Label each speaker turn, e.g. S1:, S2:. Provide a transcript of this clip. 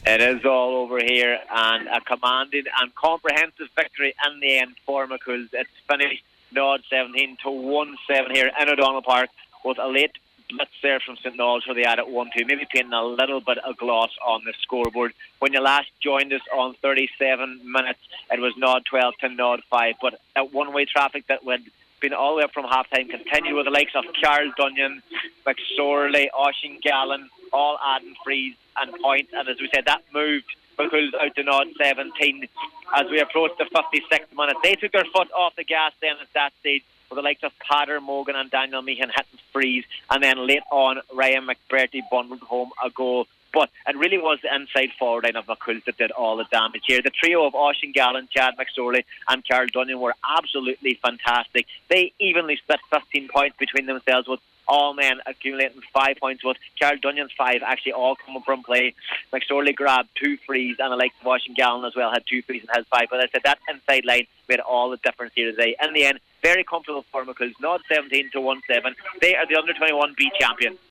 S1: It is all over here, and a commanding and comprehensive victory in the end for McCool's. It's finished Nod 17 to 1-7 here in O'Donnell Park with a late blitz there from St. Noel, so they added 1-2, maybe painting a little bit of gloss on the scoreboard. When you last joined us on 37 minutes, it was Nod 12 to Nod 5, but that one-way traffic that went been all the way up from half-time continued with the likes of Carl Dunyan, McSorley, Oisin Gallen, all adding frees and points, and as we said, that moved McCool's out to Nod 17 as we approached the 56th minute. They took their foot off the gas then at that stage with the likes of Patter Morgan and Daniel Meehan hitting frees, and then late on Ryan McBurty bundled home a goal. But it really was the inside forward line of McCool's that did all the damage here. The trio of Oisin Gallen, Chad McSorley and Carl Dunyan were absolutely fantastic. They evenly split 15 points between themselves, with all men accumulating 5 points, with Carl Dunyan's 5 actually all coming from play. McSorley grabbed 2 frees, and the likes of Oisin Gallen as well had 2 frees and his 5. But as I said, that inside line made all the difference here today. In the end, very comfortable for McCool's. Nod 17 to 1-7. They are the under-21 B champions.